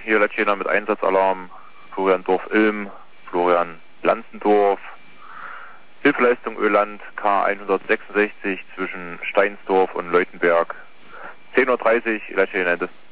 hier Latschena mit Einsatzalarm, Florian Dorf-Ilm, Florian Lanzendorf, Hilfeleistung Öland K166 zwischen Steinsdorf und Leutenberg. 10:30 Uhr, Latschena, das